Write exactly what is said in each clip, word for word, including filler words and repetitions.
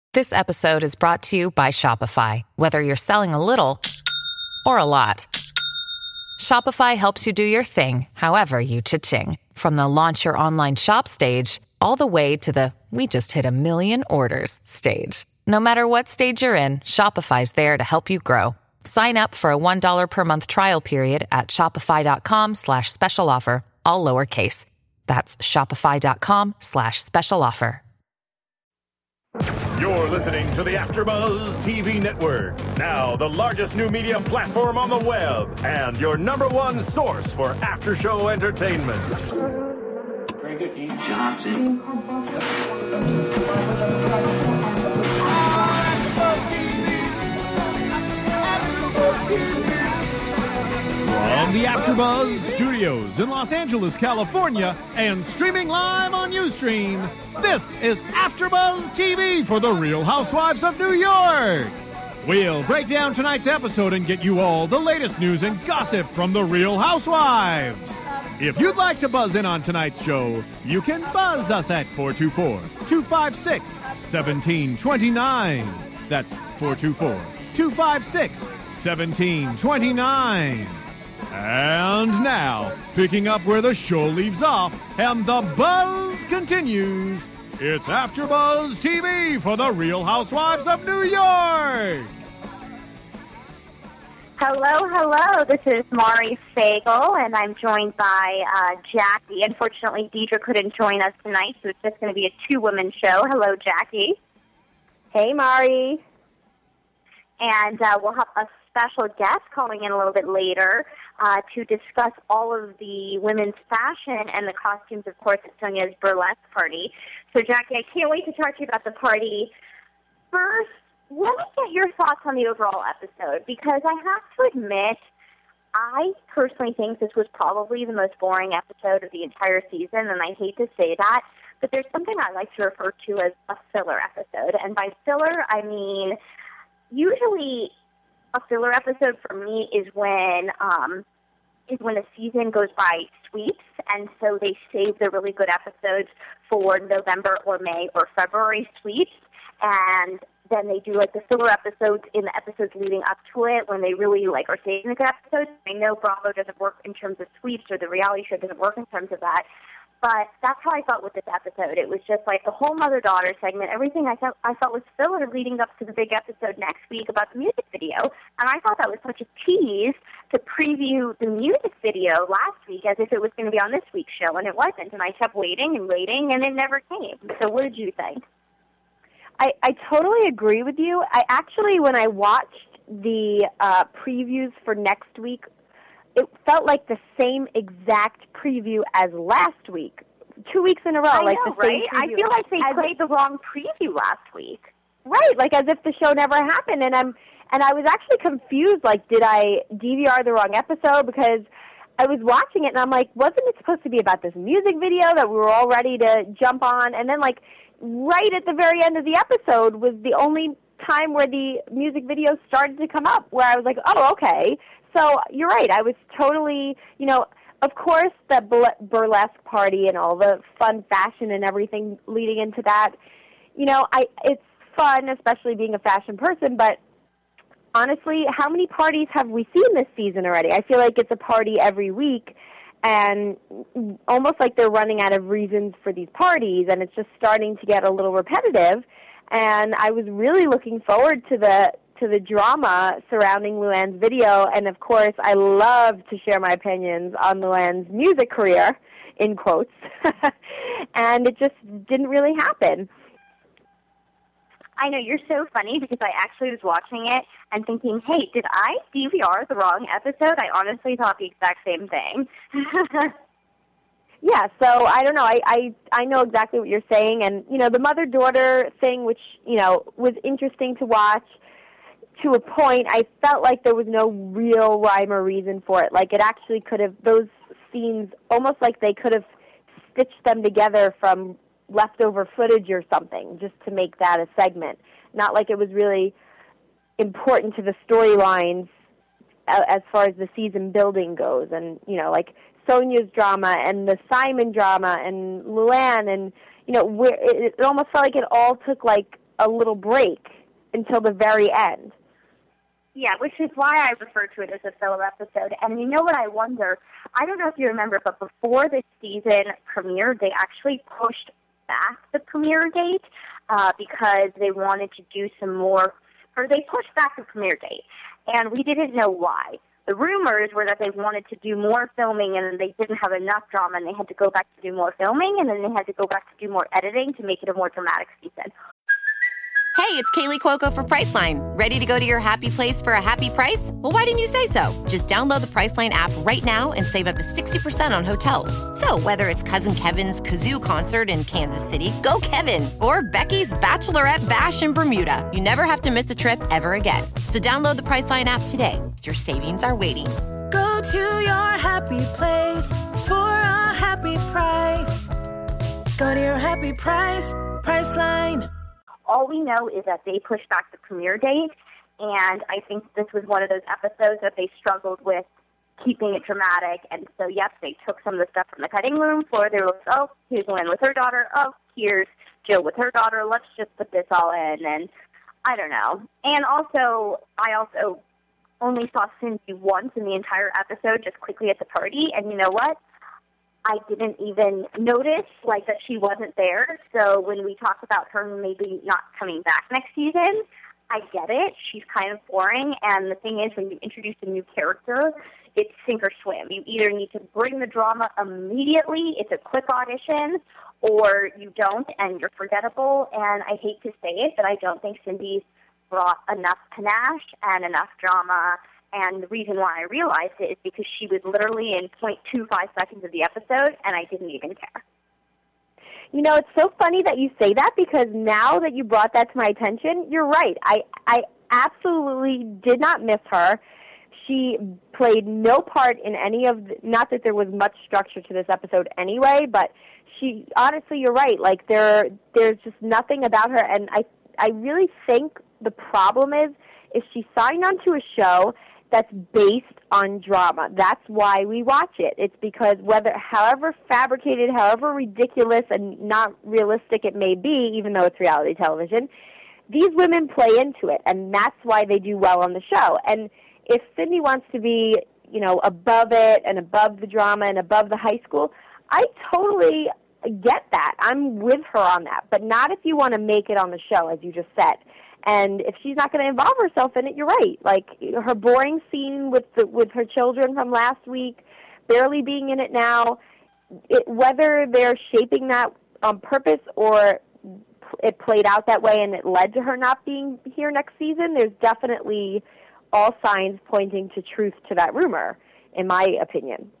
This episode is brought to you by Shopify. Whether you're selling a little or a lot, Shopify helps you do your thing, however you cha-ching. From the launch your online shop stage, all the way to the we just hit a million orders stage. No matter what stage you're in, Shopify's there to help you grow. Sign up for a one dollar per month trial period at shopify.com slash special offer, all lowercase. That's shopify.com slash special offer. You're listening to the AfterBuzz T V Network, now the largest new media platform on the web, and your number one source for after-show entertainment. Very good, Dean Johnson. From the AfterBuzz Studios in Los Angeles, California, and streaming live on Ustream, this is AfterBuzz T V for the Real Housewives of New York. We'll break down tonight's episode and get you all the latest news and gossip from the Real Housewives. If you'd like to buzz in on tonight's show, you can buzz us at four two four, two five six, one seven two nine. That's four two four, two five six, one seven two nine. And now, picking up where the show leaves off and the buzz continues, it's AfterBuzz T V for the Real Housewives of New York. Hello, hello. This is Mari Fagel, and I'm joined by uh, Jackie. Unfortunately, Deidre couldn't join us tonight, so it's just going to be a two-woman show. Hello, Jackie. Hey, Mari. And uh, we'll have a special guest calling in a little bit later uh, to discuss all of the women's fashion and the costumes, of course, at Sonja's burlesque party. So, Jackie, I can't wait to talk to you about the party. First, let me get your thoughts on the overall episode, because I have to admit, I personally think this was probably the most boring episode of the entire season, and I hate to say that, but there's something I like to refer to as a filler episode. And by filler, I mean, usually a filler episode for me is when um, is when a season goes by sweeps, and so they save the really good episodes for November or May or February sweeps, and then they do like the filler episodes in the episodes leading up to it when they really like are saving the good episodes. I know Bravo doesn't work in terms of sweeps, or the reality show doesn't work in terms of that. But that's how I felt with this episode. It was just like the whole mother-daughter segment. Everything I felt I felt was filler leading up to the big episode next week about the music video. And I thought that was such a tease to preview the music video last week as if it was going to be on this week's show, and it wasn't. And I kept waiting and waiting, and it never came. So what did you think? I, I totally agree with you. I actually, when I watched the uh, previews for next week, it felt like the same exact preview as last week, two weeks in a row. I like know, the same right? I preview. feel like they as played the wrong preview last week. Right, like as if the show never happened. And I'm and I was actually confused. Like, did I D V R the wrong episode? Because I was watching it and I'm like, wasn't it supposed to be about this music video that we were all ready to jump on? And then, like, right at the very end of the episode was the only time where the music video started to come up, where I was like, oh, okay. So you're right. I was totally, you know, of course, the burlesque party and all the fun fashion and everything leading into that, you know, I it's fun, especially being a fashion person, but honestly, how many parties have we seen this season already? I feel like it's a party every week, and almost like they're running out of reasons for these parties, and it's just starting to get a little repetitive. And I was really looking forward to the to the drama surrounding Luann's video, and of course, I love to share my opinions on Luann's music career, in quotes, and it just didn't really happen. I know, you're so funny, because I actually was watching it and thinking, hey, did I D V R the wrong episode? I honestly thought the exact same thing. Yeah, so I don't know. I, I I know exactly what you're saying, and you know the mother-daughter thing, which you know was interesting to watch to a point. I felt like there was no real rhyme or reason for it. Like it actually could have those scenes almost like they could have stitched them together from leftover footage or something, just to make that a segment. Not like it was really important to the storylines as far as the season building goes, and you know like Sonja's drama and the Simon drama and Luann, and you know where it, it almost felt like it all took like a little break until the very end. Yeah, which is why I refer to it as a filler episode. And you know what I wonder? I don't know if you remember, but before the season premiered, they actually pushed back the premiere date uh, because they wanted to do some more, or they pushed back the premiere date, and we didn't know why. The rumors were that they wanted to do more filming and they didn't have enough drama and they had to go back to do more filming and then they had to go back to do more editing to make it a more dramatic season. Hey, it's Kaylee Cuoco for Priceline. Ready to go to your happy place for a happy price? Well, why didn't you say so? Just download the Priceline app right now and save up to sixty percent on hotels. So whether it's Cousin Kevin's Kazoo Concert in Kansas City, go Kevin, or Becky's Bachelorette Bash in Bermuda, you never have to miss a trip ever again. So download the Priceline app today. Your savings are waiting. Go to your happy place for a happy price. Go to your happy price, Priceline. All we know is that they pushed back the premiere date, and I think this was one of those episodes that they struggled with keeping it dramatic. And so, yes, they took some of the stuff from the cutting room floor. They were like, oh, here's Lynn with her daughter. Oh, here's Jill with her daughter. Let's just put this all in. And I don't know. And also, I also only saw Cindy once in the entire episode, just quickly at the party. And you know what? I didn't even notice, like, that she wasn't there. So when we talk about her maybe not coming back next season, I get it. She's kind of boring. And the thing is, when you introduce a new character, it's sink or swim. You either need to bring the drama immediately, it's a quick audition, or you don't, and you're forgettable. And I hate to say it, but I don't think Cindy's brought enough panache and enough drama. And the reason why I realized it is because she was literally in zero point two five seconds of the episode, and I didn't even care. You know, it's so funny that you say that, because now that you brought that to my attention, you're right. I, I absolutely did not miss her. She played no part in any of the, not that there was much structure to this episode anyway, but she, honestly, you're right. Like, there, there's just nothing about her, and I, I really think the problem is, is she signed onto a show that's based on drama. That's why we watch it. It's because whether, however fabricated, however ridiculous and not realistic it may be, even though it's reality television, these women play into it, and that's why they do well on the show. And if Cindy wants to be, you know, above it and above the drama and above the high school, I totally get that. I'm with her on that, but not if you want to make it on the show, as you just said. And if she's not going to involve herself in it, you're right. Like, her boring scene with the, with her children from last week, barely being in it now, it, whether they're shaping that on purpose or it played out that way and it led to her not being here next season, there's definitely all signs pointing to truth to that rumor, in my opinion.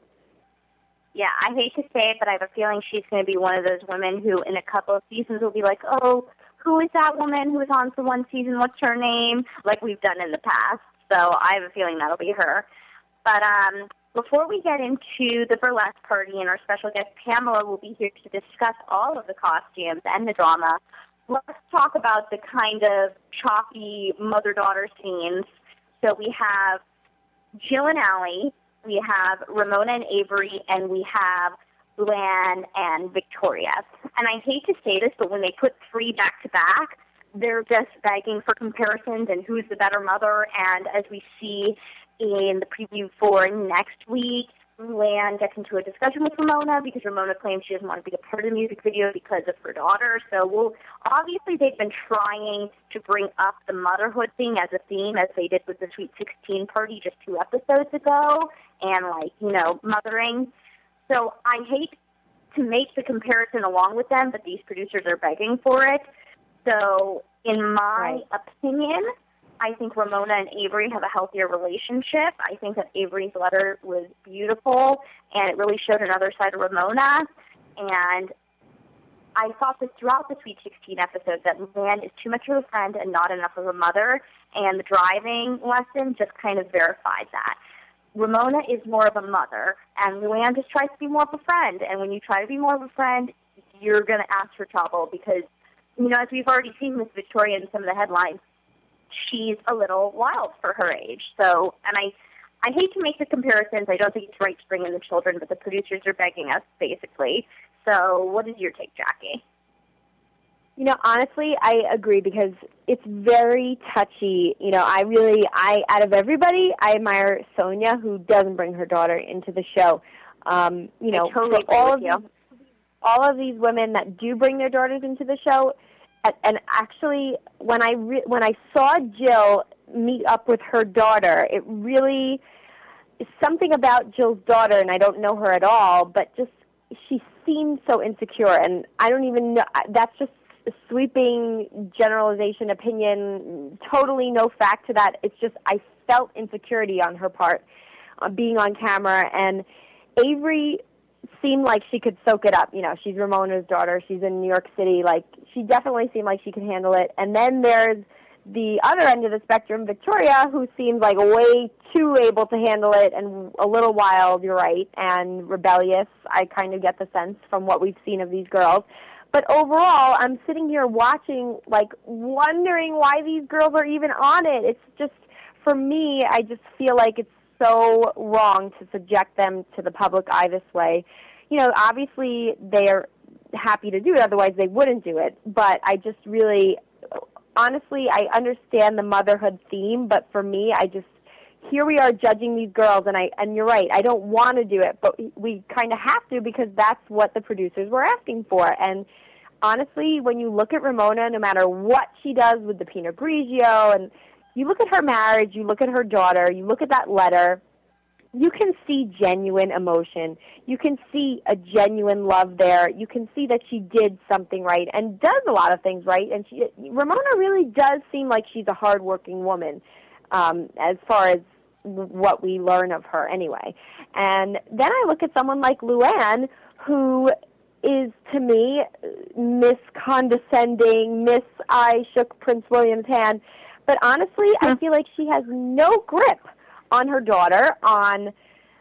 Yeah, I hate to say it, but I have a feeling she's going to be one of those women who in a couple of seasons will be like, oh, who is that woman who was on for one season? What's her name? Like we've done in the past. So I have a feeling that'll be her. But um, before we get into the burlesque party and our special guest Pamela will be here to discuss all of the costumes and the drama, let's talk about the kind of choppy mother-daughter scenes. So we have Jill and Allie, we have Ramona and Avery, and we have Luann and Victoria. And I hate to say this, but when they put three back-to-back, they're just begging for comparisons and who's the better mother. And as we see in the preview for next week, Luann gets into a discussion with Ramona because Ramona claims she doesn't want to be a part of the music video because of her daughter. So we'll, obviously they've been trying to bring up the motherhood thing as a theme, as they did with the Sweet sixteen party just two episodes ago, and, like, you know, mothering. So I hate to make the comparison along with them, but these producers are begging for it. So in my right. opinion, I think Ramona and Avery have a healthier relationship. I think that Avery's letter was beautiful, and it really showed another side of Ramona. And I thought that throughout the Sweet sixteen episode that Luann is too much of a friend and not enough of a mother, and the driving lesson just kind of verified that. Ramona is more of a mother, and Luann just tries to be more of a friend. And when you try to be more of a friend, you're going to ask for trouble because, you know, as we've already seen with Victoria in some of the headlines, she's a little wild for her age. So, and I, I hate to make the comparisons. I don't think it's right to bring in the children, but the producers are begging us, basically. So what is your take, Jackie? You know, honestly, I agree because it's very touchy. You know, I really, I out of everybody, I admire Sonia, who doesn't bring her daughter into the show. Um, you know, I totally for all of agree with these, all of these women that do bring their daughters into the show, and, and actually, when I re- when I saw Jill meet up with her daughter, it really something about Jill's daughter, and I don't know her at all, but just she seemed so insecure, and I don't even know. That's just a sweeping generalization, opinion, totally no fact to that. It's just I felt insecurity on her part, uh, being on camera, and Avery seemed like she could soak it up. You know, she's Ramona's daughter. She's in New York City. Like, she definitely seemed like she could handle it. And then there's the other end of the spectrum, Victoria, who seems like way too able to handle it and a little wild, you're right, and rebellious. I kind of get the sense from what we've seen of these girls. But overall, I'm sitting here watching, like, wondering why these girls are even on it. It's just, for me, I just feel like it's so wrong to subject them to the public eye this way. You know, obviously they're happy to do it, otherwise they wouldn't do it. But I just really, honestly, I understand the motherhood theme, but for me, I just, here we are judging these girls, and I and you're right, I don't want to do it, but we kind of have to because that's what the producers were asking for. And honestly, when you look at Ramona, no matter what she does with the Pinot Grigio, and you look at her marriage, you look at her daughter, you look at that letter, you can see genuine emotion. You can see a genuine love there. You can see that she did something right and does a lot of things right. And she, Ramona really does seem like she's a hardworking woman, um, as far as what we learn of her anyway. And then I look at someone like Luann, who is, to me, Miss Condescending, Miss I shook Prince William's hand. But honestly, I feel like she has no grip on her daughter, on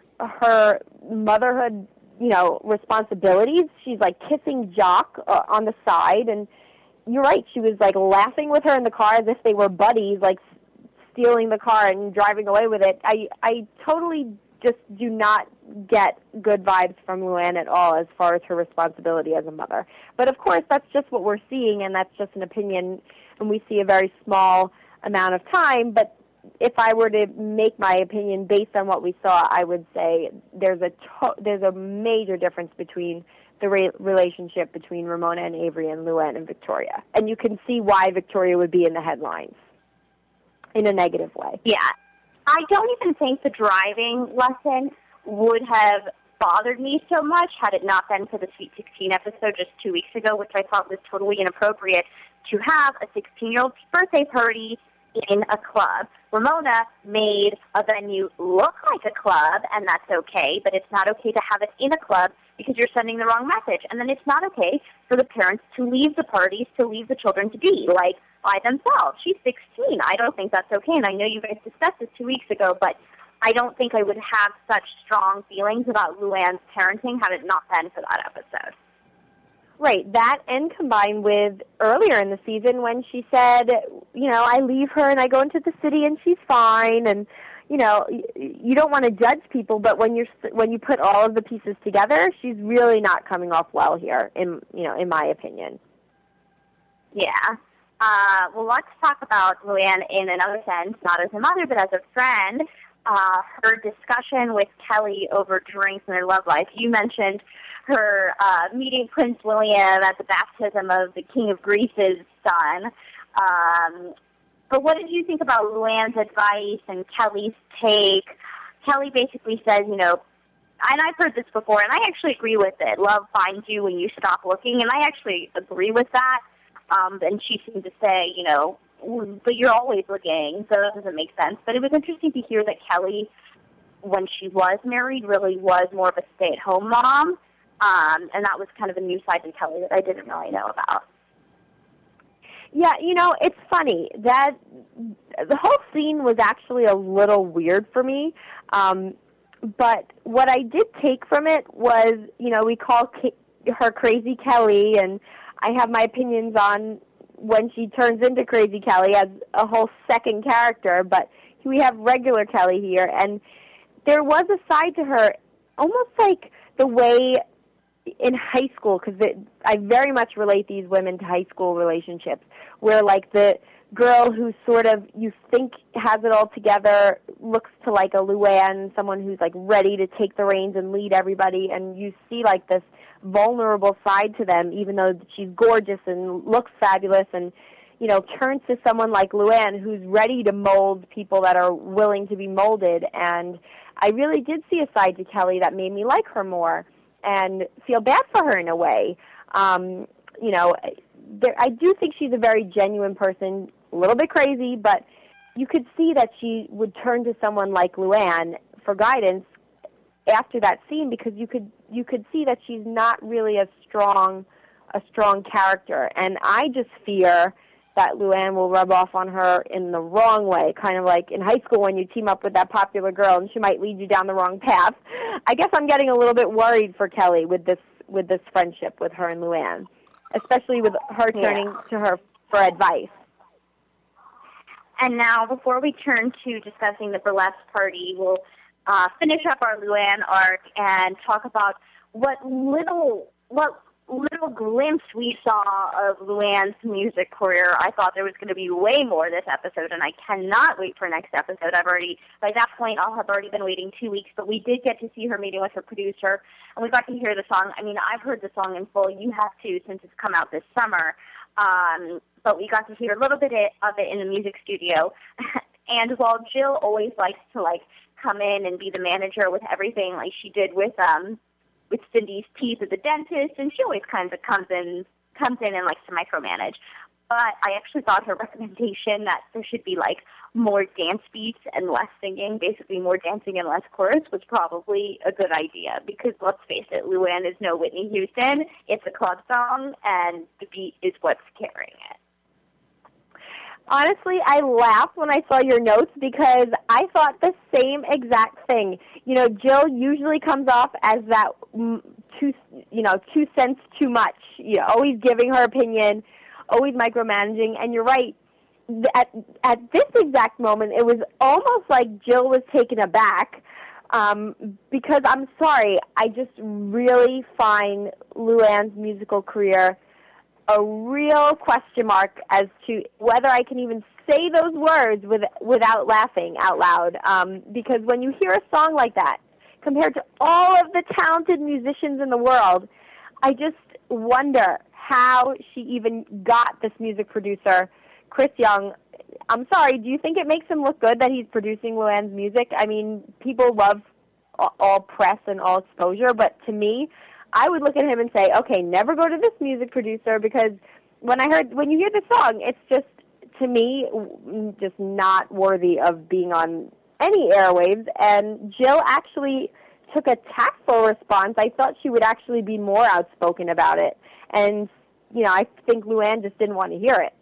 her motherhood, you know, responsibilities. She's like kissing Jock uh, on the side, and you're right, she was like laughing with her in the car as if they were buddies, like stealing the car and driving away with it. I, I totally just do not get good vibes from Luann at all as far as her responsibility as a mother. But of course, that's just what we're seeing, and that's just an opinion, and we see a very small amount of time. But if I were to make my opinion based on what we saw, I would say there's a to- there's a major difference between the re- relationship between Ramona and Avery and Luann and Victoria. And you can see why Victoria would be in the headlines in a negative way. Yeah. I don't even think the driving lesson would have bothered me so much had it not been for the Sweet sixteen episode just two weeks ago, which I thought was totally inappropriate to have a sixteen-year-old's birthday party in a club. Ramona made a venue look like a club, and that's okay, but it's not okay to have it in a club because you're sending the wrong message. And then it's not okay for the parents to leave the parties, to leave the children to be, like, by themselves. She's sixteen. I don't think that's okay, and I know you guys discussed this two weeks ago, but I don't think I would have such strong feelings about Luann's parenting had it not been for that episode. Right, that and combined with earlier in the season when she said, you know, I leave her and I go into the city and she's fine, and, you know, you don't want to judge people, but when you're when you put all of the pieces together, she's really not coming off well here, in you know, in my opinion. Yeah. Uh, well, let's talk about Luann in another sense, not as a mother, but as a friend. Uh, her discussion with Kelly over drinks and their love life. You mentioned her uh, meeting Prince William at the baptism of the King of Greece's son. Um, but what did you think about Luann's advice and Kelly's take? Kelly basically says, you know, and I've heard this before, and I actually agree with it. Love finds you when you stop looking, and I actually agree with that. Um, and she seemed to say, you know, but you're always looking, so that doesn't make sense. But it was interesting to hear that Kelly, when she was married, really was more of a stay-at-home mom. Um, and that was kind of a new side to Kelly that I didn't really know about. Yeah, you know, it's funny. That the whole scene was actually a little weird for me. Um, but what I did take from it was, you know, we call K- her Crazy Kelly, and I have my opinions on when she turns into Crazy Kelly as a whole second character, but we have regular Kelly here, and there was a side to her, almost like the way in high school, because I very much relate these women to high school relationships, where like the girl who sort of you think has it all together looks to like a Luann, someone who's like ready to take the reins and lead everybody, and you see like this vulnerable side to them, even though she's gorgeous and looks fabulous, and you know, turns to someone like Luann who's ready to mold people that are willing to be molded. And I really did see a side to Kelly that made me like her more and feel bad for her in a way. Um, you know, there, I do think she's a very genuine person, a little bit crazy, but you could see that she would turn to someone like Luann for guidance after that scene, because you could you could see that she's not really a strong a strong character. And I just fear that Luann will rub off on her in the wrong way, kind of like in high school when you team up with that popular girl and she might lead you down the wrong path. I guess I'm getting a little bit worried for Kelly with this with this friendship with her and Luann, especially with her turning yeah. to her for advice. And now, before we turn to discussing the burlesque party, we'll uh, finish up our Luann arc and talk about what little what little glimpse we saw of Luann's music career. I thought there was going to be way more this episode, and I cannot wait for next episode. I've already, by that point, I'll have already been waiting two weeks, but we did get to see her meeting with her producer, and we got to hear the song. I mean, I've heard the song in full. You have too, since it's come out this summer. Um, but we got to hear a little bit of it in the music studio. And while Jill always likes to, like, come in and be the manager with everything, like she did with um with Cindy's teeth at the dentist, and she always kind of comes in comes in and likes to micromanage. But I actually thought her recommendation that there should be, like, more dance beats and less singing, basically more dancing and less chorus, was probably a good idea. Because, let's face it, Luann is no Whitney Houston. It's a club song, and the beat is what's carrying it. Honestly, I laughed when I saw your notes because I thought the same exact thing. You know, Jill usually comes off as that two, you know, two cents too much. You know, always giving her opinion, always micromanaging. And you're right. At at this exact moment, it was almost like Jill was taken aback um, because I'm sorry, I just really find Luann's musical career a real question mark as to whether I can even say those words with, without laughing out loud. Um, because when you hear a song like that, compared to all of the talented musicians in the world, I just wonder how she even got this music producer, Chris Young. I'm sorry, do you think it makes him look good that he's producing Luann's music? I mean, people love all press and all exposure, but to me, I would look at him and say, okay, never go to this music producer, because when I heard, when you hear the song, it's just, to me, just not worthy of being on any airwaves. And Jill actually took a tactful response. I thought she would actually be more outspoken about it. And, you know, I think Luann just didn't want to hear it.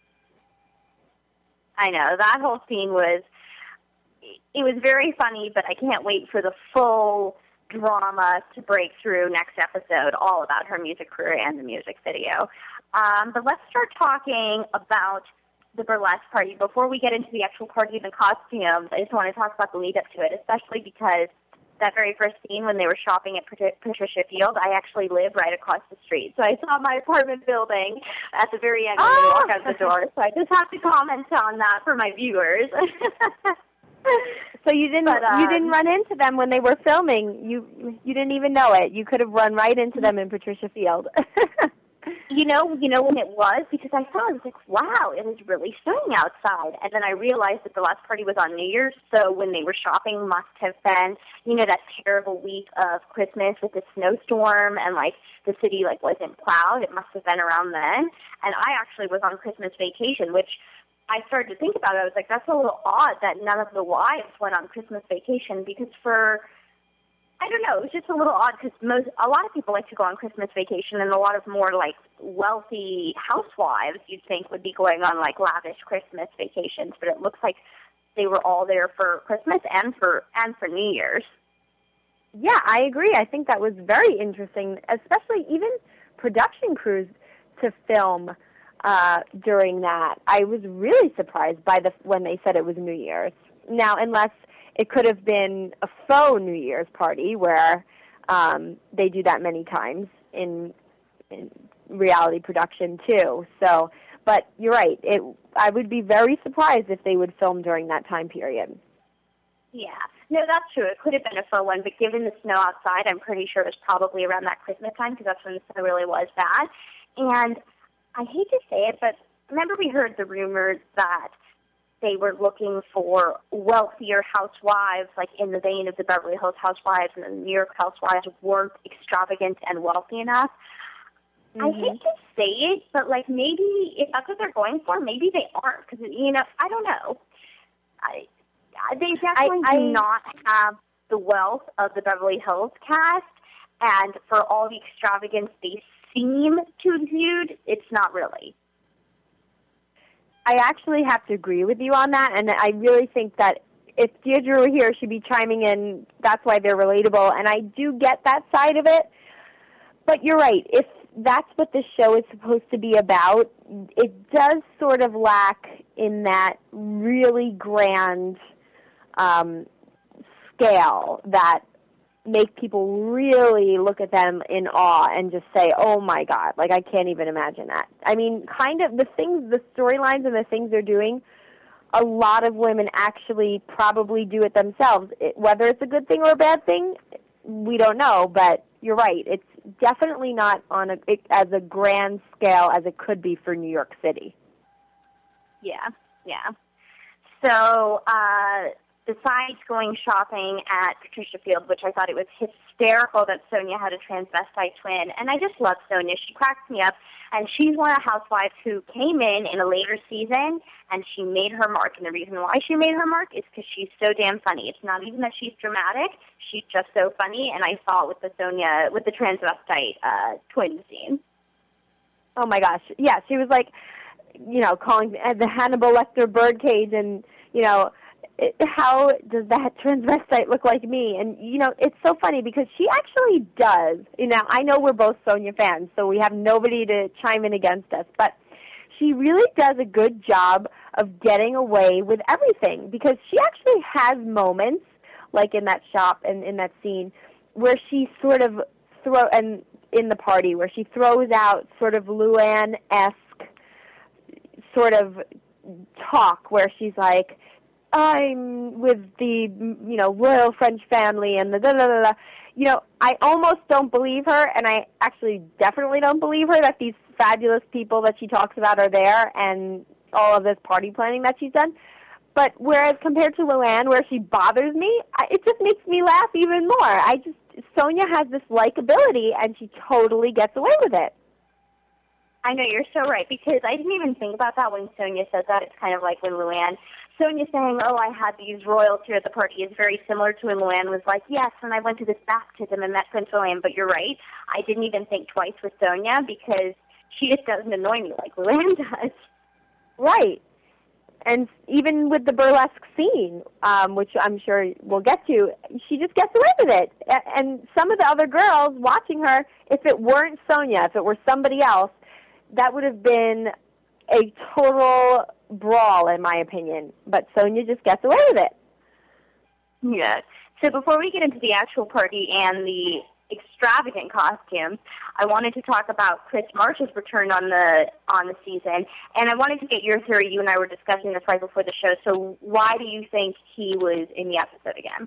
I know. That whole scene was, it was very funny, but I can't wait for the full drama to break through next episode, all about her music career and the music video. Um, but let's start talking about the burlesque party. Before we get into the actual party and the costumes, I just want to talk about the lead up to it, especially because that very first scene when they were shopping at Patricia Field, I actually live right across the street. So I saw my apartment building at the very end when oh. they walk out the door. So I just have to comment on that for my viewers. So you didn't but, um, you didn't run into them when they were filming. You you didn't even know it. You could have run right into them in Patricia Field. you know, you know when it was, because I saw it, I was like, wow, it is really snowing outside. And then I realized that the last party was on New Year's, so when they were shopping must have been, you know, that terrible week of Christmas with the snowstorm and, like, the city, like, wasn't plowed. It must have been around then. And I actually was on Christmas vacation, which I started to think about it. I was like, that's a little odd that none of the wives went on Christmas vacation, because for, I don't know, it was just a little odd because most, a lot of people like to go on Christmas vacation, and a lot of more, like, wealthy housewives you'd think would be going on, like, lavish Christmas vacations, but it looks like they were all there for Christmas and for and for New Year's. Yeah, I agree. I think that was very interesting, especially even production crews to film Uh, during that. I was really surprised by the when they said it was New Year's. Now, unless it could have been a faux New Year's party where um, they do that many times. in, in reality production too. So, but you're right. It I would be very surprised if they would film during that time period. Yeah. No, that's true. It could have been a fun one, but given the snow outside, I'm pretty sure it was probably around that Christmas time because that's when the snow really was bad. And I hate to say it, but remember we heard the rumors that they were looking for wealthier housewives, like in the vein of the Beverly Hills Housewives, and the New York Housewives weren't extravagant and wealthy enough. Mm-hmm. I hate to say it, but like maybe if that's what they're going for, maybe they aren't because, you know, I don't know. I, they definitely I, I, do not have the wealth of the Beverly Hills cast, and for all the extravagance they seem to exude, it's not really. I actually have to agree with you on that, and I really think that if Deirdre were here, she'd be chiming in. That's why they're relatable, and I do get that side of it. But you're right. If that's what this show is supposed to be about, it does sort of lack in that really grand um, scale that make people really look at them in awe and just say, oh, my God, like, I can't even imagine that. I mean, kind of the things, the storylines and the things they're doing, a lot of women actually probably do it themselves. It, whether it's a good thing or a bad thing, we don't know, but you're right. It's definitely not on a, it, as a grand scale as it could be for New York City. Yeah, yeah. So, uh... besides going shopping at Patricia Field, which I thought it was hysterical that Sonia had a transvestite twin, and I just love Sonia. She cracks me up, and she's one of the housewives who came in in a later season, and she made her mark, and the reason why she made her mark is because she's so damn funny. It's not even that she's dramatic. She's just so funny, and I saw it with the Sonia, with the transvestite uh, twin scene. Oh, my gosh. Yeah, she was like, you know, calling the Hannibal Lecter birdcage, and, you know, It, how does that transvestite look like me? And, you know, it's so funny because she actually does. You know, I know we're both Sonia fans, so we have nobody to chime in against us, but she really does a good job of getting away with everything because she actually has moments, like in that shop and in that scene, where she sort of throw and in the party, where she throws out sort of Luann-esque sort of talk where she's like, I'm with the, you know, royal French family and the da da da da. You know, I almost don't believe her, and I actually definitely don't believe her that these fabulous people that she talks about are there and all of this party planning that she's done. But whereas compared to Luann, where she bothers me, I, it just makes me laugh even more. I just, Sonia has this likability, and she totally gets away with it. I know, you're so right, because I didn't even think about that when Sonia said that. It's kind of like when Luann, Sonia saying, oh, I had these royals here at the party is very similar to when Luann was like, yes, and I went to this baptism and met Prince William. But you're right. I didn't even think twice with Sonia because she just doesn't annoy me like Luann does. Right. And even with the burlesque scene, um, which I'm sure we'll get to, she just gets away with it. And some of the other girls watching her, if it weren't Sonia, if it were somebody else, that would have been a total brawl, in my opinion. But Sonia just gets away with it. Yeah. So before we get into the actual party and the extravagant costumes, I wanted to talk about Chris March's return on the on the season, and I wanted to get your theory. You and I were discussing this right before the show. So why do you think he was in the episode again?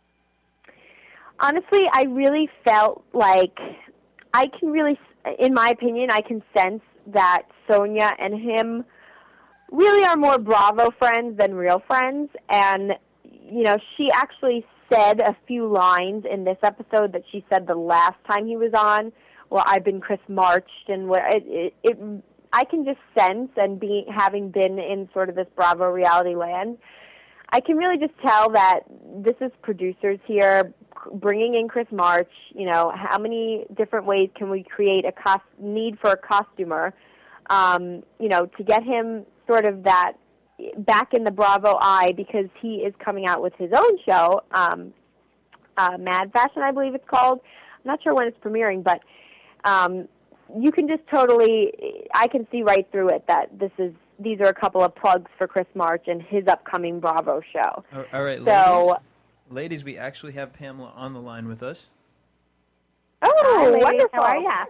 Honestly, I really felt like I can really, in my opinion, I can sense that Sonia and him really are more Bravo friends than real friends. And, you know, she actually said a few lines in this episode that she said the last time he was on. Well, I've been Chris Marched, and where it, it, it, I can just sense, and being having been in sort of this Bravo reality land, I can really just tell that this is producers here bringing in Chris March. You know, how many different ways can we create a cost, need for a costumer, um, you know, to get him sort of that back in the Bravo eye, because he is coming out with his own show, um, uh, Mad Fashion, I believe it's called. I'm not sure when it's premiering, but um, you can just totally, I can see right through it that this is, these are a couple of plugs for Chris March and his upcoming Bravo show. All right, so, ladies, ladies, we actually have Pamela on the line with us. Oh, Hi, ladies. wonderful. How are ya?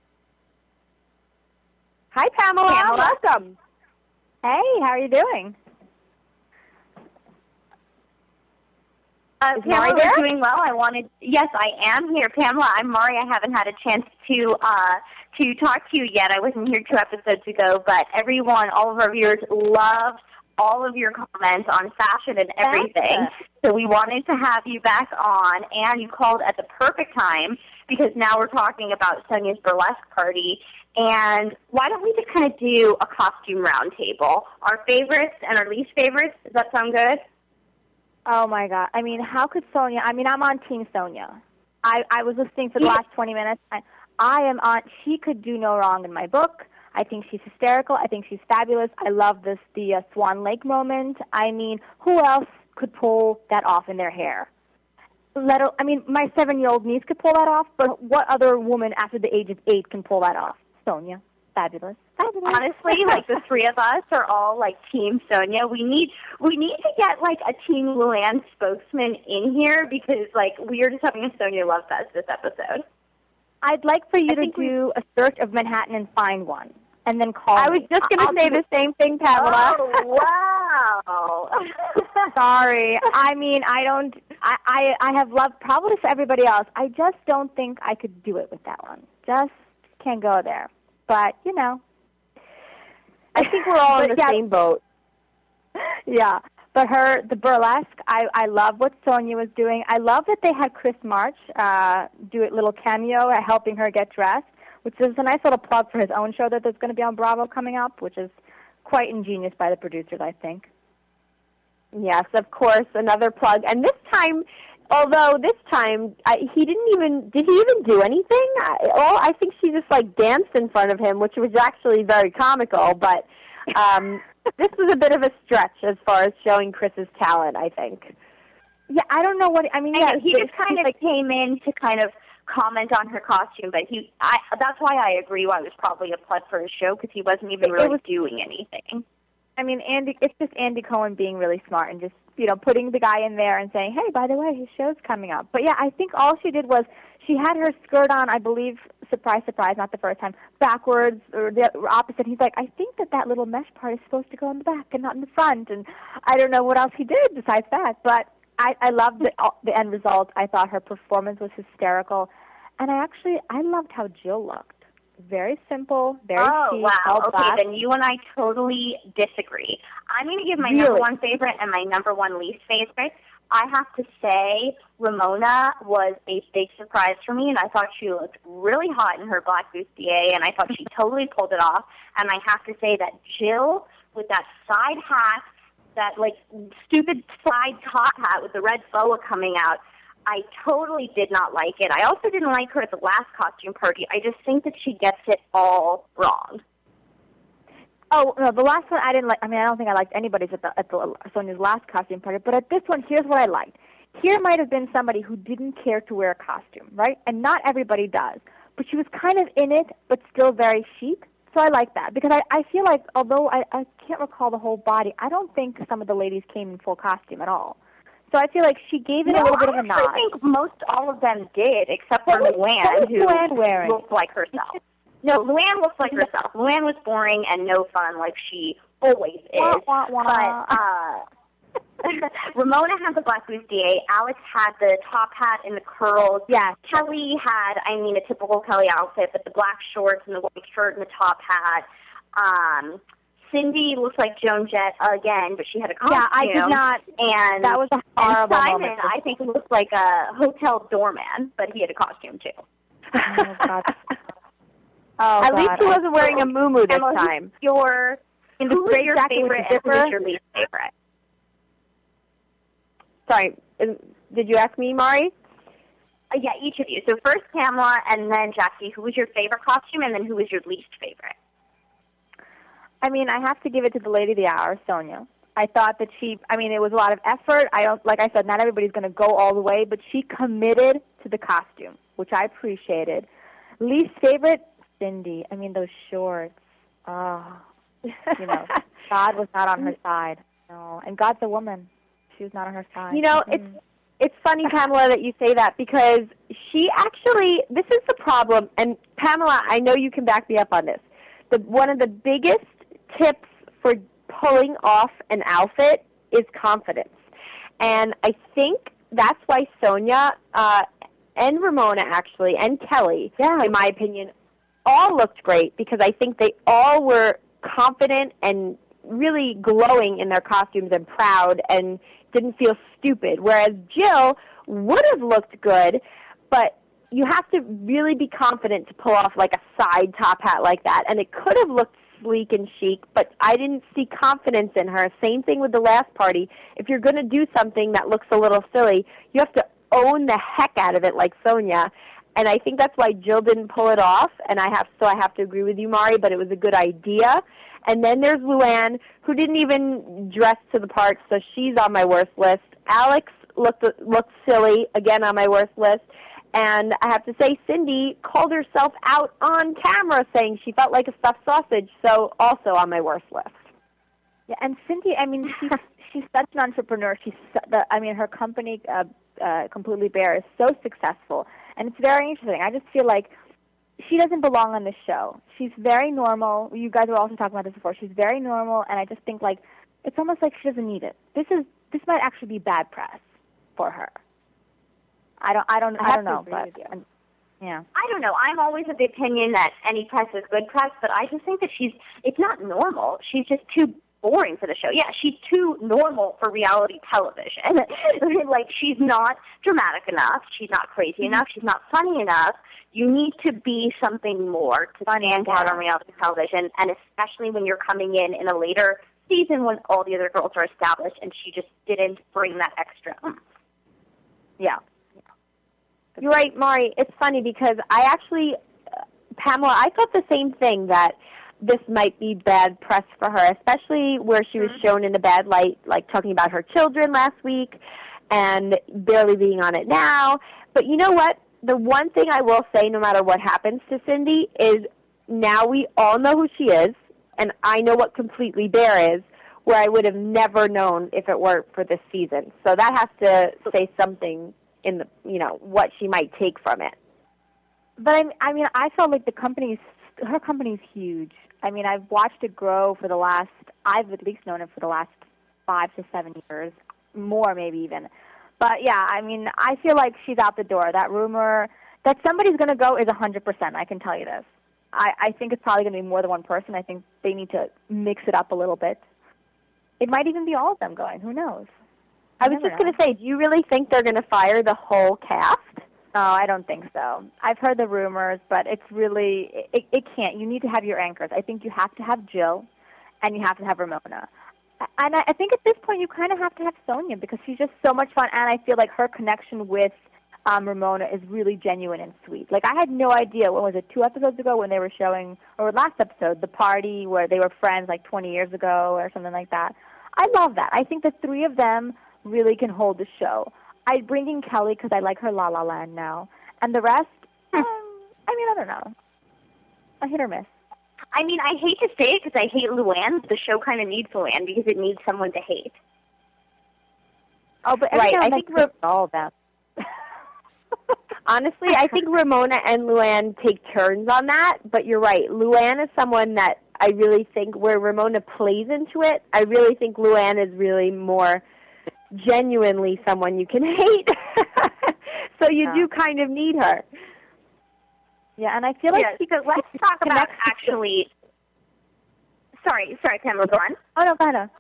Hi, Pamela. Pamela. Welcome. Hey, how are you doing? Uh, Is Pamela, Mari there? we're doing well. I wanted, yes, I am here. Pamela, I'm Mari. I haven't had a chance to uh, to talk to you yet. I wasn't here two episodes ago, but everyone, all of our viewers, loved all of your comments on fashion and everything. So we wanted to have you back on, and you called at the perfect time because now we're talking about Sonia's burlesque party. And why don't we just kind of do a costume roundtable? Our favorites and our least favorites. Does that sound good? Oh, my God. I mean, how could Sonia... I mean, I'm on Team Sonia. I, I was listening for the last twenty minutes. I, I am on... She could do no wrong in my book. I think she's hysterical. I think she's fabulous. I love this the uh, Swan Lake moment. I mean, who else could pull that off in their hair? Let her, I mean, my seven-year-old niece could pull that off, but what other woman after the age of eight can pull that off? Sonia. Fabulous. Fabulous. Honestly, like the three of us are all like Team Sonia. We need we need to get like a Team Luann spokesman in here because like we are just having a Sonia Love Fest this episode. I'd like for you I to do a search of Manhattan and find one, and then call I was me. just going to say the same thing, Pamela. Oh, wow. Sorry. I mean, I don't, I, I, I have love probably for everybody else. I just don't think I could do it with that one. Just can't go there. But, you know. I think we're all in the yeah, same boat. Yeah. But her, the burlesque, I, I love what Sonia was doing. I love that they had Chris March uh, do a little cameo at helping her get dressed, which is a nice little plug for his own show that there's going to be on Bravo coming up, which is quite ingenious by the producers, I think. Yes, of course, another plug. And this time, although this time I, he didn't even, did he even do anything? I, well, I think she just like danced in front of him, which was actually very comical, but um, this was a bit of a stretch as far as showing Chris's talent, I think. Yeah, I don't know what, I mean, I yeah, know, he just kind of like, came in to kind of comment on her costume, but he, I, that's why I agree why it was probably a plug for his show because he wasn't even really was, doing anything. I mean, Andy, it's just Andy Cohen being really smart and just, you know, putting the guy in there and saying, hey, by the way, his show's coming up. But, yeah, I think all she did was she had her skirt on, I believe, surprise, surprise, not the first time, backwards or the opposite. He's like, I think that that little mesh part is supposed to go in the back and not in the front. And I don't know what else he did besides that. But I, I loved the, the end result. I thought her performance was hysterical. And I actually, I loved how Jill looked. Very simple, very oh, chic, wow. all Okay, black. then you and I totally disagree. I'm going to give my Really? number one favorite and my number one least favorite. I have to say Ramona was a big surprise for me, and I thought she looked really hot in her black bustier, and I thought she totally pulled it off. And I have to say that Jill, with that side hat, that, like, stupid side top hat with the red boa coming out, I totally did not like it. I also didn't like her at the last costume party. I just think that she gets it all wrong. Oh, no, the last one I didn't like. I mean, I don't think I liked anybody's at the, at the Sonia's last costume party. But at this one, here's what I liked. Here might have been somebody who didn't care to wear a costume, right? And not everybody does. But she was kind of in it, but still very chic. So I like that. Because I, I feel like, although I, I can't recall the whole body, I don't think some of the ladies came in full costume at all. So I feel like she gave it no, a little bit of a nod. I think most all of them did, except for Luann, who Luann wearing? looked like herself. No, Luann looks like herself. Luann was boring and no fun, like she always is. Wah, wah, wah. But uh, Ramona had the black bustier. Alex had the top hat and the curls. Yeah. Kelly had, I mean, a typical Kelly outfit, but the black shorts and the white shirt and the top hat. Um, Cindy looks like Joan Jett again, but she had a costume. Yeah, I did not. And, that was a horrible and Simon, moment. I think, looked like a hotel doorman, but he had a costume too. Oh, God. Oh, At God. least he wasn't wearing a muumuu this Emma, time. Your, In the who is straight your jacket with favorite the and who is zipper? your least favorite? Sorry, is- did you ask me, Mari? Uh, yeah, each of you. So first Pamela and then Jackie. Who was your favorite costume and then who was your least favorite? I mean, I have to give it to the lady of the hour, Sonia. I thought that she, I mean, it was a lot of effort. I don't, like I said, not everybody's going to go all the way, but she committed to the costume, which I appreciated. Least favorite, Cindy. I mean, those shorts. Oh, you know, God was not on her side. No, and God's a woman. She was not on her side. You know, mm-hmm. it's It's funny, Pamela, that you say that because she actually, this is the problem, and Pamela, I know you can back me up on this. The, one of the biggest tips for pulling off an outfit is confidence. And I think that's why Sonia uh, and Ramona, actually, and Kelly, yeah. in my opinion, all looked great because I think they all were confident and really glowing in their costumes and proud and didn't feel stupid, whereas Jill would have looked good, but you have to really be confident to pull off like a side top hat like that, and it could have looked sleek and chic, but I didn't see confidence in her. Same thing with the last party. If you're going to do something that looks a little silly, you have to own the heck out of it like Sonia, and I think that's why Jill didn't pull it off, and I have so I have to agree with you, Mari, but it was a good idea. And then there's Luann, who didn't even dress to the part, so she's on my worst list. Alex looked looked silly, again on my worst list. And I have to say, Cindy called herself out on camera saying she felt like a stuffed sausage, so also on my worst list. Yeah, and Cindy, I mean, she's, she's such an entrepreneur. She's, the, I mean, her company, uh, uh, Completely Bare, is so successful. And it's very interesting. I just feel like she doesn't belong on this show. She's very normal. You guys were also talking about this before. She's very normal, and I just think, like, it's almost like she doesn't need it. This is this might actually be bad press for her. I don't I don't I, I don't know, but um, yeah. I don't know. I'm always of the opinion that any press is good press, but I just think that she's it's not normal. She's just too boring for the show. Yeah, she's too normal for reality television. Like, she's not dramatic enough. She's not crazy enough. She's not funny enough. You need to be something more to stand out on reality television, and especially when you're coming in in a later season when all the other girls are established, and she just didn't bring that extra. Yeah. You're right, Mari. It's funny because I actually, uh, Pamela, I thought the same thing, that this might be bad press for her, especially where she was shown in a bad light, like talking about her children last week and barely being on it now. But you know what? The one thing I will say, no matter what happens to Cindy, is now we all know who she is, and I know what Completely Bare is, where I would have never known if it weren't for this season. So that has to say something in the, you know, what she might take from it. But I, I mean, I felt like the company's, her company's huge. I mean, I've watched it grow for the last, I've at least known it for the last five to seven years, more maybe even. But yeah, I mean, I feel like she's out the door. That rumor that somebody's going to go is one hundred percent, I can tell you this. I, I think it's probably going to be more than one person. I think they need to mix it up a little bit. It might even be all of them going. Who knows? I was just going to say, do you really think they're going to fire the whole cast? No, I don't think so. I've heard the rumors, but it's really, it, it can't. You need to have your anchors. I think you have to have Jill, and you have to have Ramona. And I, I think at this point you kind of have to have Sonia because she's just so much fun, and I feel like her connection with um, Ramona is really genuine and sweet. Like, I had no idea, what was it, two episodes ago when they were showing, or last episode, the party where they were friends like twenty years ago or something like that. I love that. I think the three of them really can hold the show. I bring in Kelly because I like her La La Land now. And the rest, um, I mean, I don't know. I hit or miss. I mean, I hate to say it because I hate Luann. The show kind of needs Luann because it needs someone to hate. Oh, but right. I think we're all of them. Honestly, I think Ramona and Luann take turns on that. But you're right. Luann is someone that I really think, where Ramona plays into it, I really think Luann is really more genuinely someone you can hate. So you yeah. do kind of need her. Yeah, and I feel like... Yeah, because let's talk about actually... Sorry, sorry, Pamela, go on. Oh, no, go ahead.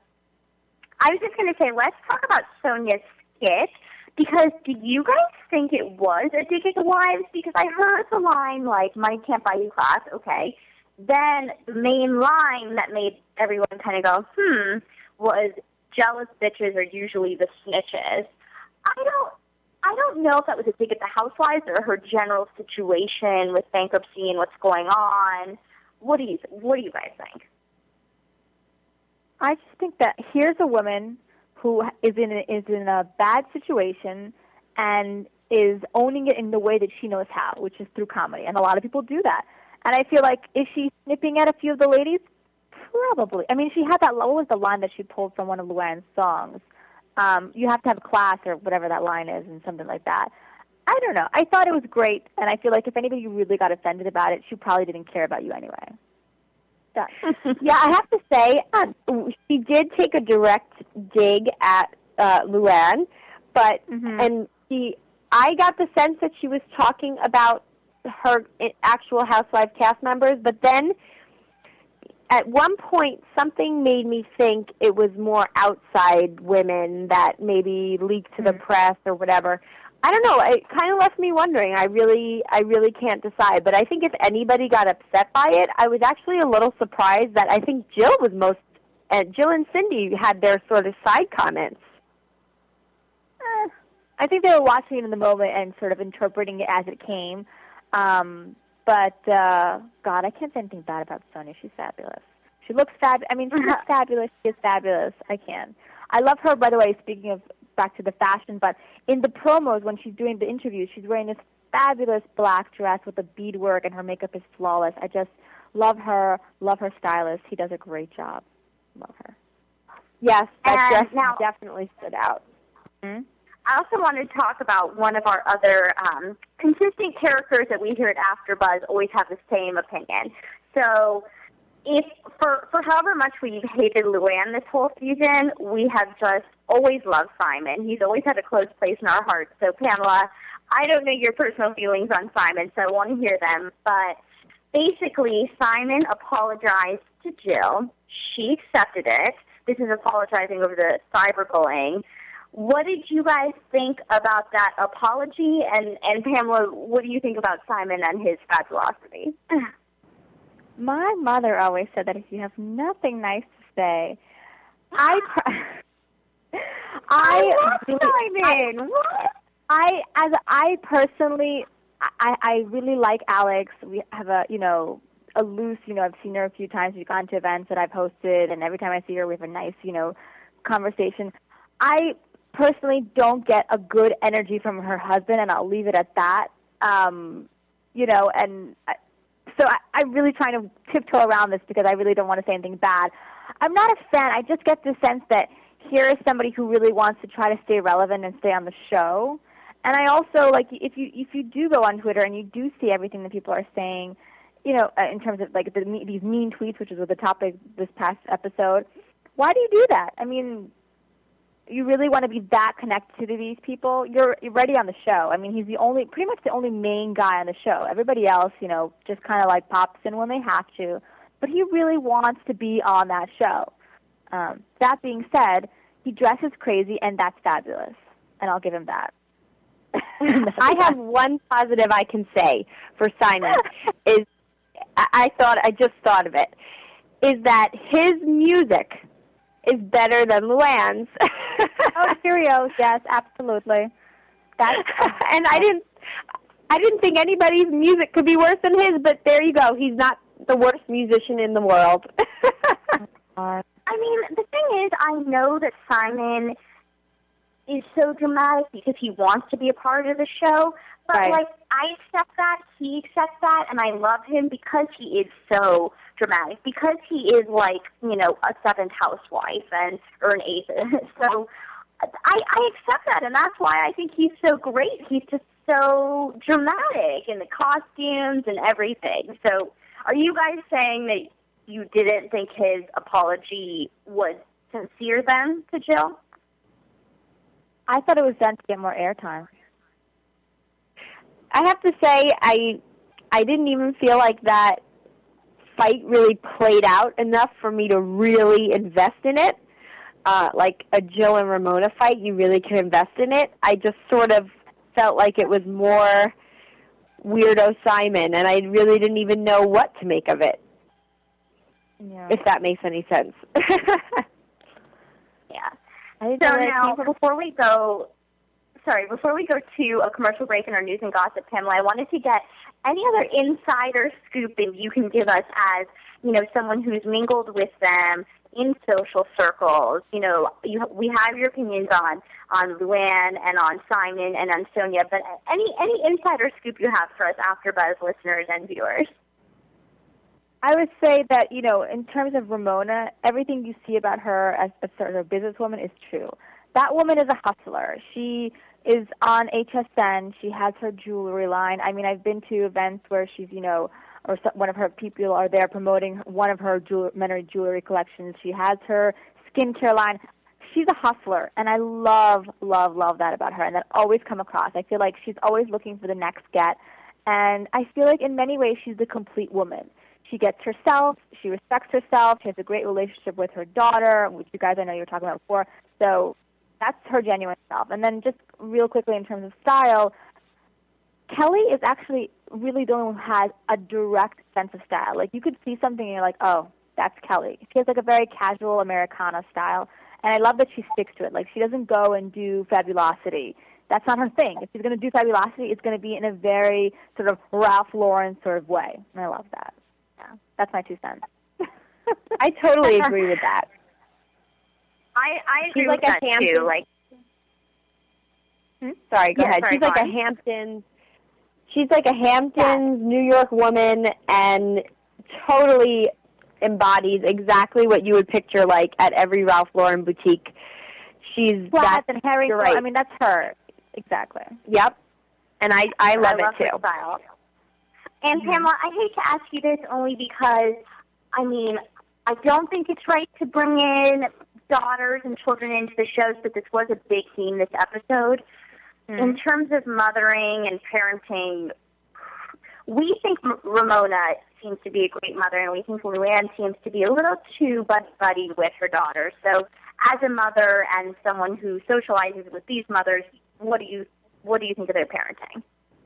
I was just going to say, let's talk about Sonia's skit, because did you guys think it was a dig at the wives? Because I heard the line, like, money can't buy you class, okay. Then the main line that made everyone kind of go, hmm, was... jealous bitches are usually the snitches. I don't I don't know if that was a dig at the housewives or her general situation with bankruptcy and what's going on. What do you what do you guys think? I just think that here's a woman who is in a, is in a bad situation and is owning it in the way that she knows how, which is through comedy. And a lot of people do that. And I feel like, is she snipping at a few of the ladies? Probably. I mean, she had that, what was the line that she pulled from one of Luann's songs? Um, you have to have class or whatever that line is and something like that. I don't know. I thought it was great, and I feel like if anybody really got offended about it, she probably didn't care about you anyway. Yeah, yeah I have to say, um, she did take a direct dig at uh, Luann, but mm-hmm. and she, I got the sense that she was talking about her actual Housewives cast members, but then at one point, something made me think it was more outside women that maybe leaked to the press or whatever. I don't know. It kind of left me wondering. I really, I really can't decide. But I think if anybody got upset by it, I was actually a little surprised that I think Jill was most. Uh, Jill and Cindy had their sort of side comments. Eh, I think they were watching it in the moment and sort of interpreting it as it came. Um, But, uh, God, I can't say anything bad about Sonia. She's fabulous. She looks fab. I mean, she's fabulous. She is fabulous. I can. I love her, by the way, speaking of back to the fashion, but in the promos when she's doing the interviews, she's wearing this fabulous black dress with the beadwork, and her makeup is flawless. I just love her, love her stylist. He does a great job. Love her. Yes, that and dress now, definitely stood out. Hmm? I also want to talk about one of our other um, consistent characters that we here at AfterBuzz always have the same opinion. So if for, for however much we've hated Luann this whole season, we have just always loved Simon. He's always had a close place in our hearts. So, Pamela, I don't know your personal feelings on Simon, so I want to hear them. But basically, Simon apologized to Jill. She accepted it. This is apologizing over the cyberbullying. What did you guys think about that apology? And, and Pamela, what do you think about Simon and his fabulosity? My mother always said that if you have nothing nice to say, I, I, I love really, Simon. I, I, as I personally, I, I really like Alex. We have a, you know, a loose, you know, I've seen her a few times. We've gone to events that I've hosted, and every time I see her, we have a nice, you know, conversation. I personally don't get a good energy from her husband, and I'll leave it at that. Um, you know, and I, so I, I'm really trying to tiptoe around this because I really don't want to say anything bad. I'm not a fan. I just get the sense that here is somebody who really wants to try to stay relevant and stay on the show. And I also, like, if you if you do go on Twitter and you do see everything that people are saying, you know, in terms of, like, the, these mean tweets, which was the topic this past episode, why do you do that? I mean, you really want to be that connected to these people? You're, you're already on the show. I mean, he's the only, pretty much the only main guy on the show. Everybody else, you know, just kind of like pops in when they have to. But he really wants to be on that show. Um, that being said, he dresses crazy, and that's fabulous. And I'll give him that. I have one positive I can say for Simon is, I thought, I just thought of it, is that his music is better than Luann's. Oh, Cheerios, yes, absolutely. That's and I didn't, I didn't think anybody's music could be worse than his. But there you go. He's not the worst musician in the world. I mean, the thing is, I know that Simon is so dramatic because he wants to be a part of the show. But, right. like, I accept that, he accepts that, and I love him because he is so dramatic, because he is like, you know, a seventh housewife and or an eighth. So I, I accept that, and that's why I think he's so great. He's just so dramatic in the costumes and everything. So are you guys saying that you didn't think his apology was sincere then to Jill? I thought it was done to get more airtime. I have to say, I I didn't even feel like that fight really played out enough for me to really invest in it. Uh, like a Jill and Ramona fight, you really can invest in it. I just sort of felt like it was more weirdo Simon, and I really didn't even know what to make of it. Yeah. If that makes any sense. Yeah. I So now, before we go, sorry, before we go to a commercial break in our news and gossip, Pamela, I wanted to get any other insider scoop that you can give us as, you know, someone who's mingled with them in social circles. You know, you, we have your opinions on, on Luann and on Simon and on Sonia, but any any insider scoop you have for us AfterBuzz listeners and viewers? I would say that, you know, in terms of Ramona, everything you see about her as a sort of businesswoman is true. that woman is a hustler. She is on H S N. She has her jewelry line. I mean, I've been to events where she's, you know, or so, one of her people are there promoting one of her jewel, men's jewelry collections. She has her skincare line. She's a hustler, and I love, love, love that about her, and that always come across. I feel like she's always looking for the next get, and I feel like in many ways she's the complete woman. She gets herself, she respects herself, she has a great relationship with her daughter, which you guys I know you were talking about before, so that's her genuine self. And then just real quickly in terms of style, Kelly is actually really the one who has a direct sense of style. Like, you could see something and you're like, oh, that's Kelly. She has like a very casual Americana style. And I love that she sticks to it. Like, she doesn't go and do fabulosity. That's not her thing. If she's going to do fabulosity, it's going to be in a very sort of Ralph Lauren sort of way. And I love that. Yeah, that's my two cents. I totally agree with that. I, I agree she's with like that a Hampton, too. Like, hmm? Sorry, go yeah, ahead. sorry, she's like fine. a Hamptons. She's like a Hamptons New York woman, and totally embodies exactly what you would picture like at every Ralph Lauren boutique. She's Flats and Harry. Right. I mean, that's her. Exactly. Yep. And I, I love I love it too. her style. And Pamela, I hate to ask you this only because, I mean, I don't think it's right to bring in daughters and children into the shows, but this was a big theme this episode. Mm. In terms of mothering and parenting, we think M- Ramona seems to be a great mother, and we think Luann seems to be a little too buddy-buddy with her daughter. So as a mother and someone who socializes with these mothers, what do you what do you think of their parenting?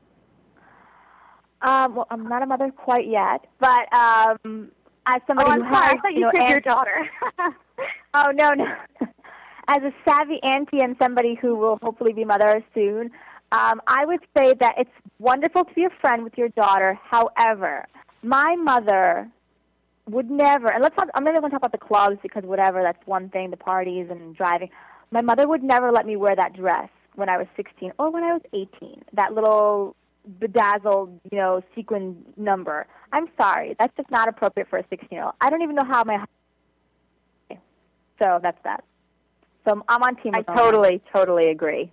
Um, well, I'm not a mother quite yet, but um, as somebody oh, I'm who sorry. has, I thought you, you know, said and, your daughter. oh, no, no. As a savvy auntie and somebody who will hopefully be mother soon, um, I would say that it's wonderful to be a friend with your daughter. However, my mother would never, and let's talk, I'm not even going to talk about the clubs because whatever, that's one thing, the parties and driving. My mother would never let me wear that dress when I was sixteen or when I was eighteen, that little bedazzled, you know, sequin number. I'm sorry. That's just not appropriate for a sixteen-year-old. I don't even know how my... So that's that. So I'm on team with I totally, totally agree.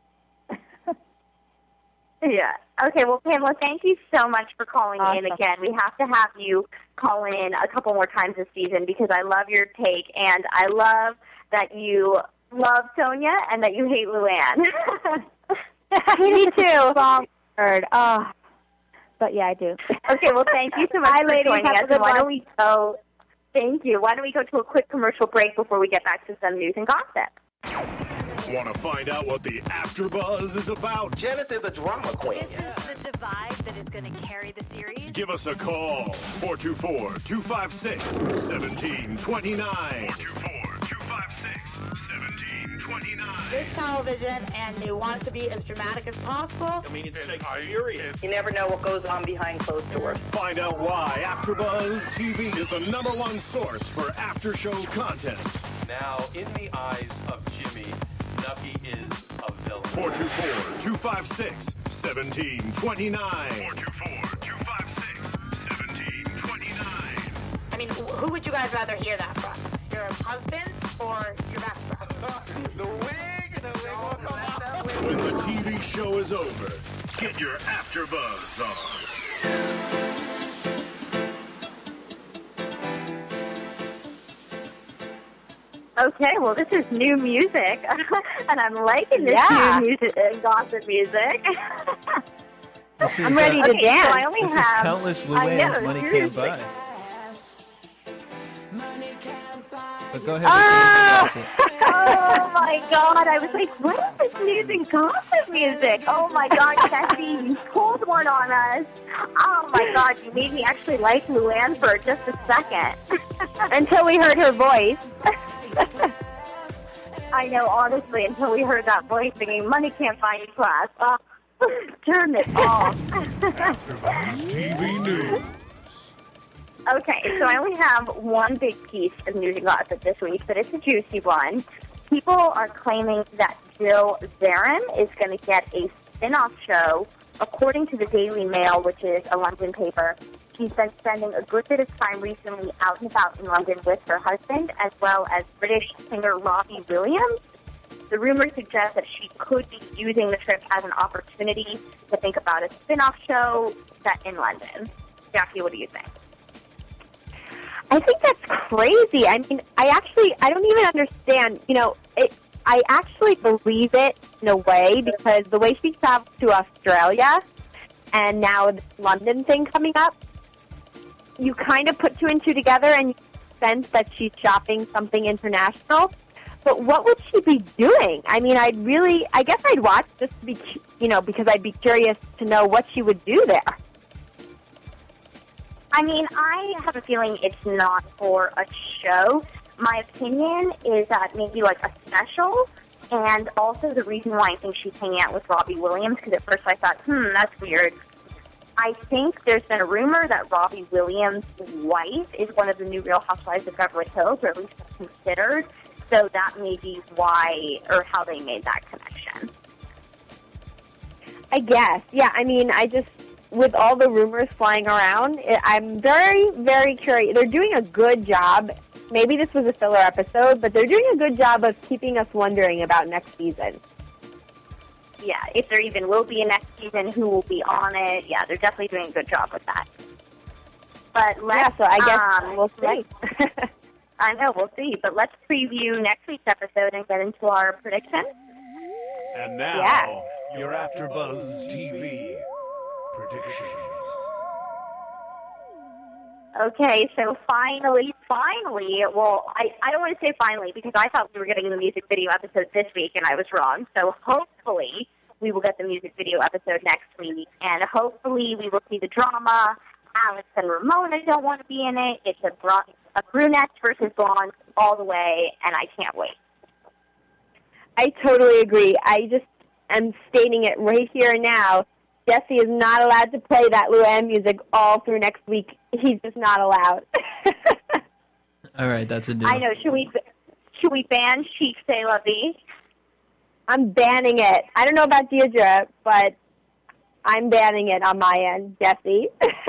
Yeah. Okay, well, Pamela, thank you so much for calling awesome. in again. We have to have you call in a couple more times this season because I love your take, and I love that you love Sonia and that you hate Luann. Me too. Wrong word. Oh. But, yeah, I do. Okay, well, thank you so much Bye, for ladies. joining Have us. a good Why one. don't we go... Thank you. Why don't we go to a quick commercial break before we get back to some news and gossip? Want to find out what the AfterBuzz is about? Janice is a drama queen. This is the divide that is going to carry the series. Give us a call. four two four, two five six, one seven two nine. four two four, two five six, one seven two nine. It's television, and they want it to be as dramatic as possible. I mean, it's Shakespearean. You never know what goes on behind closed doors. Find out why AfterBuzz T V is the number one source for after-show content. Now, in the eyes of Jimmy, Nucky is a villain. four two four, two five six, one seven two nine. four two four, two five six, one seven two nine. I mean, who would you guys rather hear that from? Your husband or your best friend? The wig! The wig will come off. When the T V show is over, get your AfterBuzz on. Okay, well, this is new music, and I'm liking this Yeah. new music, uh, gossip music. This is, I'm ready uh, to okay, dance. So I only This have, is Countless I Luann's know, Money seriously. Can't Buy. But go ahead Oh! with the gossip. Oh my God! I was like, "What is this news and gossip music?" Oh my God, Jesse, you pulled one on us. Oh my God, you made me actually like Luann for just a second. Until we heard her voice. I know, honestly, until we heard that voice singing "Money Can't Buy You" class. Oh, turn it off. AfterBuzz T V News. Okay, so I only have one big piece of news and gossip this week, but it's a juicy one. People are claiming that Jill Zarin is going to get a spin-off show. According to the Daily Mail, which is a London paper, she's been spending a good bit of time recently out and about in London with her husband, as well as British singer Robbie Williams. the rumors suggest that she could be using the trip as an opportunity to think about a spin-off show set in London. Jackie, what do you think? I think that's crazy. I mean, I actually, I don't even understand. You know, it, I actually believe it in a way because the way she traveled to Australia and now this London thing coming up, you kind of put two and two together and you sense that she's shopping something international. But what would she be doing? I mean, I'd really, I guess I'd watch just to be, you know, because I'd be curious to know what she would do there. I mean, I have a feeling it's not for a show. My opinion is that maybe like a special, and also the reason why I think she's hanging out with Robbie Williams, because at first I thought, hmm, that's weird. I think there's been a rumor that Robbie Williams' wife is one of the new Real Housewives of Beverly Hills, or at least considered, so that may be why, or how they made that connection. I guess, yeah, I mean, I just... with all the rumors flying around, I'm very, very curious. They're doing a good job. Maybe this was a filler episode, but they're doing a good job of keeping us wondering about next season. Yeah, if there even will be a next season, who will be on it. Yeah, they're definitely doing a good job with that. But let's, yeah, so I guess um, we'll see. I know, we'll see. But let's preview next week's episode and get into our predictions. And now, yeah. your AfterBuzz T V predictions. Okay, so finally, finally, well, I, I don't want to say finally because I thought we were getting the music video episode this week and I was wrong. So hopefully we will get the music video episode next week, and hopefully we will see the drama. Alex and Ramona don't want to be in it. It's a, br- a brunette versus blonde all the way, and I can't wait. I totally agree. I just am stating it right here and now. Jesse is not allowed to play that Luann music all through next week. He's just not allowed. All right, that's a deal. I know. Should we should we ban Chic C'est La Vie? I'm banning it. I don't know about Deirdre, but I'm banning it on my end, Jesse.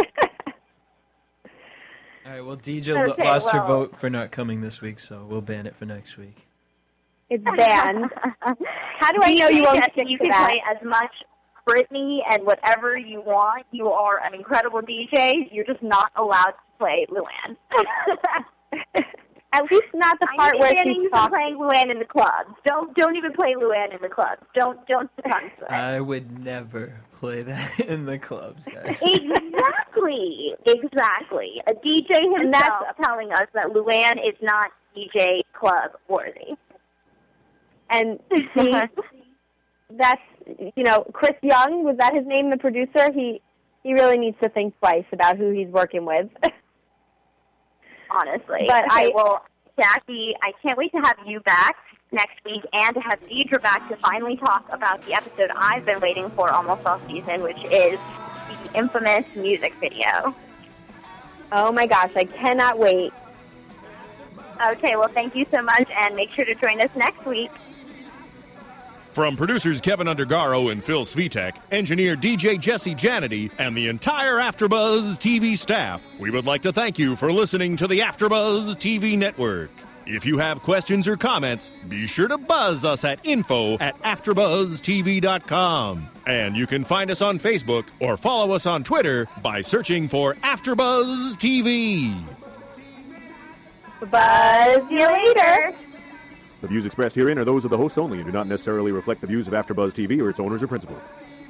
All right, well, Deidre okay, lost well, her vote for not coming this week, so we'll ban it for next week. It's banned. How do I know you won't stick You to can that? play as much Britney and whatever you want. You are an incredible D J. You're just not allowed to play Luann. At least not the part I'm where banning she's you from talking. playing Luann in the clubs. Don't don't even play Luann in the clubs. Don't don't succumb to it. I would never play that in the clubs, guys. Exactly, exactly. A D J himself telling us that Luann is not D J club worthy. And see, that's, you know, Chris Young, was that his name, the producer? He he really needs to think twice about who he's working with. Honestly. But okay, I, well, Jackie, I can't wait to have you back next week and to have Deidre back to finally talk about the episode I've been waiting for almost all season, which is the infamous music video. Oh my gosh, I cannot wait. Okay, well, thank you so much, and make sure to join us next week. From producers Kevin Undergaro and Phil Svitek, engineer D J Jesse Janity, and the entire AfterBuzz T V staff, we would like to thank you for listening to the AfterBuzz T V network. If you have questions or comments, be sure to buzz us at info at after buzz t v dot com. And you can find us on Facebook or follow us on Twitter by searching for AfterBuzz T V. Buzz you later. The views expressed herein are those of the hosts only and do not necessarily reflect the views of AfterBuzz T V or its owners or principals.